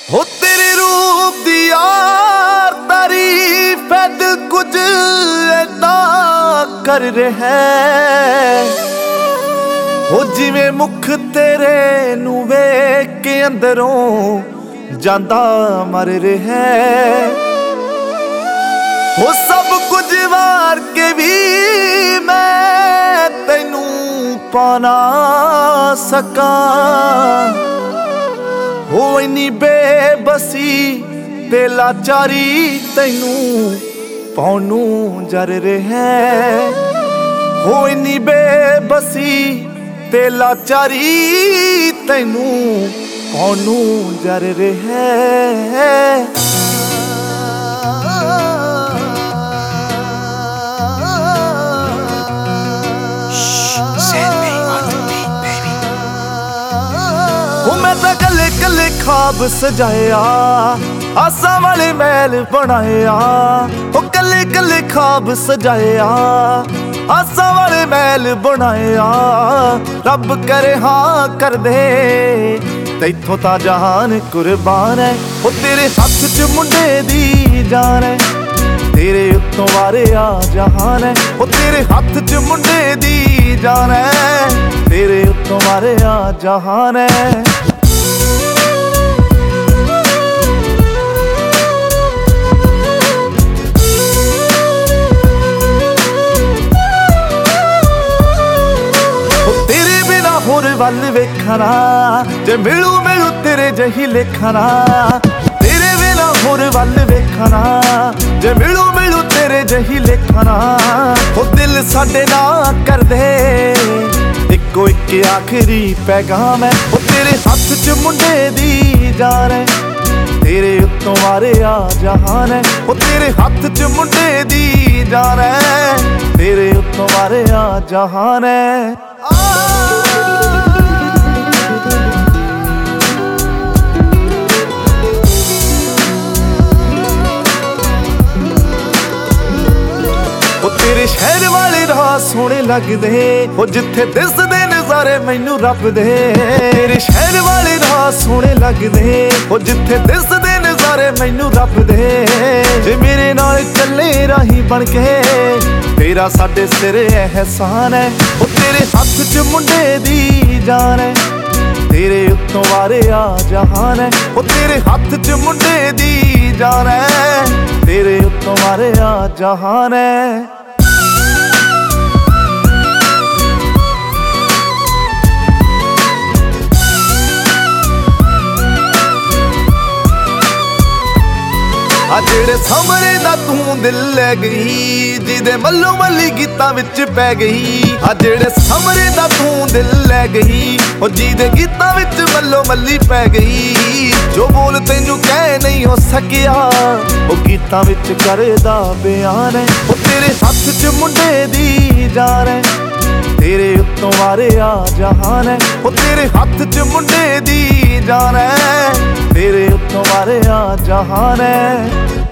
हो तेरे रूप दी यार तारीफ है, दिल कुछ ऐदा कर रहा है। हो जिवें मुख तेरे नू वेख के अंदरों जांदा मर रहा है। हो सब कुछ वार के भी मैं तैनू पा ना सका। हो इन्नी बेबसी ते लाचारी तैनू पाउनू जर रहा है। हो इन्नी बेबसी ते लाचारी तैनू पाउनू जर रहा है। मैं तो कले कले ख्वाब सजाया, आसा वाले महल बनाया। ओ कले कले ख्वाब सजाया, आसा वाले महल बनाया। रब करे हाँ कर दे, तैथों ता जहान कुर्बान है। ओ तेरे हथ च मुंडे दी जान है, तेरे उत्तों वारे आ जहान है। ओ तेरे हथ च मुंडे दी जान है, तेरे उत्तों वारे आ जहान है। होर वल वेखना जे मिलू मिलू तेरे जही लेखना। तेरे बिना होर वल वेखना जे मिलू मिलू तेरे जही लेखना। हो दिल साडे ना कर दे इको एक आखिरी पैगाम है। हो तेरे हथ च मुंडे दी जान है, तेरे उत्तों वारे आ जहान है। हो तेरे हथ च मुंडे दी जान है, तेरे उत्तों वारे आ जहान है। तेरे शहर वाले राह सोहने लगदे, हो जिथे दिसदे नज़ारे मैनू रब दे। तेरे शहर वाले राह सोहने लगदे, हो जिथे दिसदे नज़ारे मैनू रब दे। जे मेरे नाल चले राही बन के, तेरा साडे सिरे एहसान है। हो तेरे हथ च मुंडे दी जान है, तेरे उत्तों वारे आ जहान है। हो तेरे हथ च मुंडे दी जान है, तेरे उत्तों वारे आ जहान है। जेड़े सामरे दा तू दिल लै गई, जिदे मल्लो मल्ली गीतां विच पै गई। जेड़े सामरे दा तू दिल लै गई, ओ जिदे गीतां विच मल्लो मल्ली पै गई। जो बोल तैनू कह नहीं हो सकिया, ओ गीतां विच करदा बयान है। ओ तेरे हथ च मुंडे दी जान है, तेरे उत्तों वारे आ जहान है। ओ तेरे हथ च मुंडे दी जान है, तेरे उत्तों वारे आ जहान है।